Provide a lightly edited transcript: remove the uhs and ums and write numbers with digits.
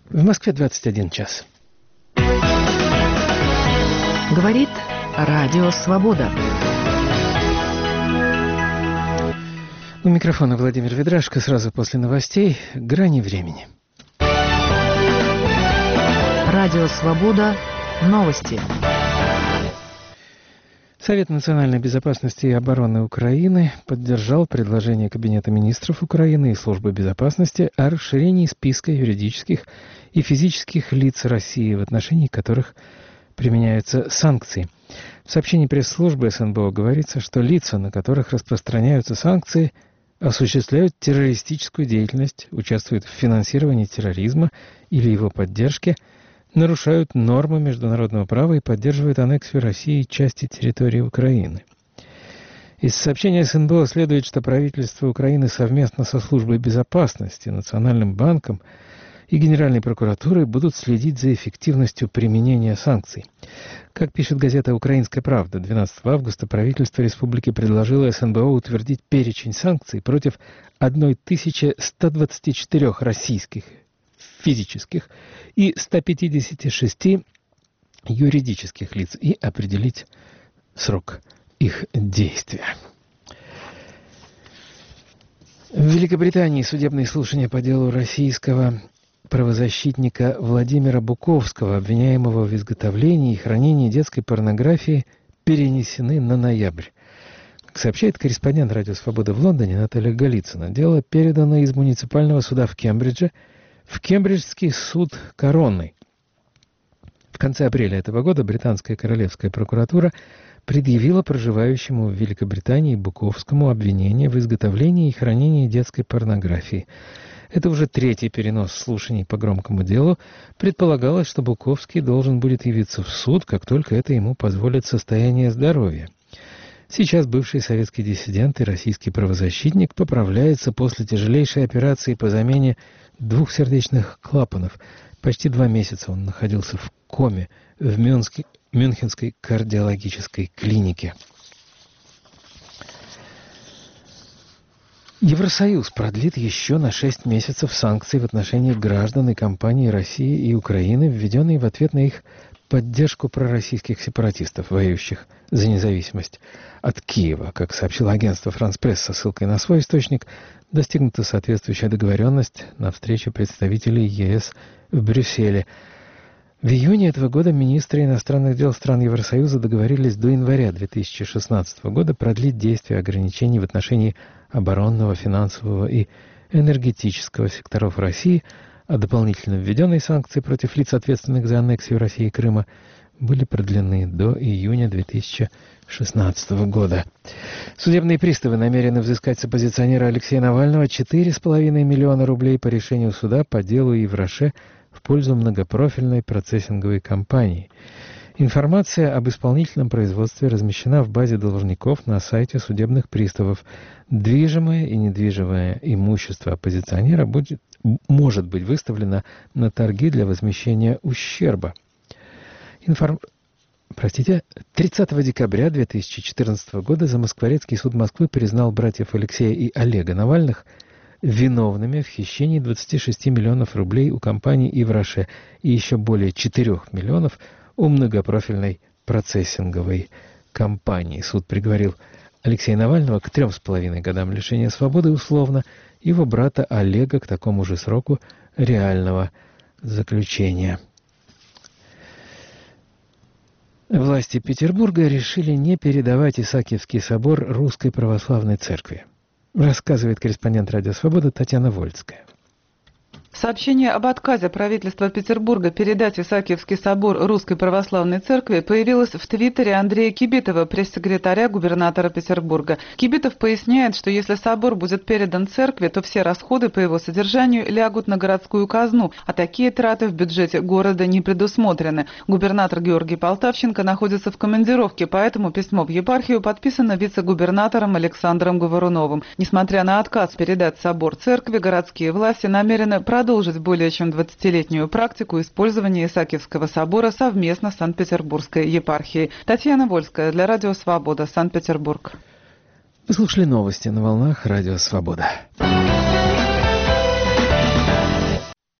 В Москве 21 час. Говорит Радио Свобода. У микрофона Владимир Ведрашко. Сразу после новостей «Грани времени». Радио Свобода. Новости. Совет национальной безопасности и обороны Украины поддержал предложение Кабинета министров Украины и Службы безопасности о расширении списка юридических и физических лиц России, в отношении которых применяются санкции. В сообщении пресс-службы СНБО говорится, что лица, на которых распространяются санкции, осуществляют террористическую деятельность, участвуют в финансировании терроризма или его поддержке, нарушают нормы международного права и поддерживают аннексию России части территории Украины. Из сообщения СНБО следует, что правительство Украины совместно со Службой безопасности, Национальным банком и Генеральной прокуратурой будут следить за эффективностью применения санкций. Как пишет газета «Украинская правда», 12 августа правительство республики предложило СНБО утвердить перечень санкций против 1124 российских физических и 156 юридических лиц и определить срок их действия. В Великобритании судебные слушания по делу российского правозащитника Владимира Буковского, обвиняемого в изготовлении и хранении детской порнографии, перенесены на ноябрь. Как сообщает корреспондент «Радио Свобода» в Лондоне Наталья Голицына, дело передано из муниципального суда в Кембридже в Кембриджский суд короны. В конце апреля этого года британская королевская прокуратура предъявила проживающему в Великобритании Буковскому обвинение в изготовлении и хранении детской порнографии. Это уже третий перенос слушаний по громкому делу. Предполагалось, что Буковский должен будет явиться в суд, как только это ему позволит состояние здоровья. Сейчас бывший советский диссидент и российский правозащитник поправляется после тяжелейшей операции по замене 2 сердечных клапанов. Почти 2 месяца он находился в коме в Мюнхенской кардиологической клинике. Евросоюз продлит еще на 6 месяцев санкции в отношении граждан и компаний России и Украины, введенные в ответ на их поддержку пророссийских сепаратистов, воюющих за независимость от Киева. Как сообщило агентство «Франс Пресс» со ссылкой на свой источник, достигнута соответствующая договоренность на встрече представителей ЕС в Брюсселе. В июне этого года министры иностранных дел стран Евросоюза договорились до января 2016 года продлить действие ограничений в отношении оборонного, финансового и энергетического секторов России, а дополнительно введенные санкции против лиц, ответственных за аннексию России и Крыма, были продлены до июня 2016 года. Судебные приставы намерены взыскать с оппозиционера Алексея Навального 4,5 миллиона рублей по решению суда по делу Ивраше в пользу многопрофильной процессинговой компании. Информация об исполнительном производстве размещена в базе должников на сайте судебных приставов. Движимое и недвижимое имущество оппозиционера может быть выставлено на торги для возмещения ущерба. 30 декабря 2014 года Замоскворецкий суд Москвы признал братьев Алексея и Олега Навальных виновными в хищении 26 миллионов рублей у компании «Ивраше» и еще более 4 миллионов у многопрофильной процессинговой компании. Суд приговорил Алексея Навального к 3,5 годам лишения свободы условно, его брата Олега к такому же сроку реального заключения. Власти Петербурга решили не передавать Исаакиевский собор Русской Православной Церкви, рассказывает корреспондент «Радио Свобода» Татьяна Вольская. Сообщение об отказе правительства Петербурга передать Исаакиевский собор Русской Православной Церкви появилось в твиттере Андрея Кибитова, пресс-секретаря губернатора Петербурга. Кибитов поясняет, что если собор будет передан церкви, то все расходы по его содержанию лягут на городскую казну, а такие траты в бюджете города не предусмотрены. Губернатор Георгий Полтавченко находится в командировке, поэтому письмо в епархию подписано вице-губернатором Александром Говоруновым. Несмотря на отказ передать собор церкви, городские власти намерены продолжить более чем 20-летнюю практику использования Исаакиевского собора совместно с Санкт-Петербургской епархией. Татьяна Вольская для Радио Свобода, Санкт-Петербург. Вы слушали новости на волнах Радио Свобода.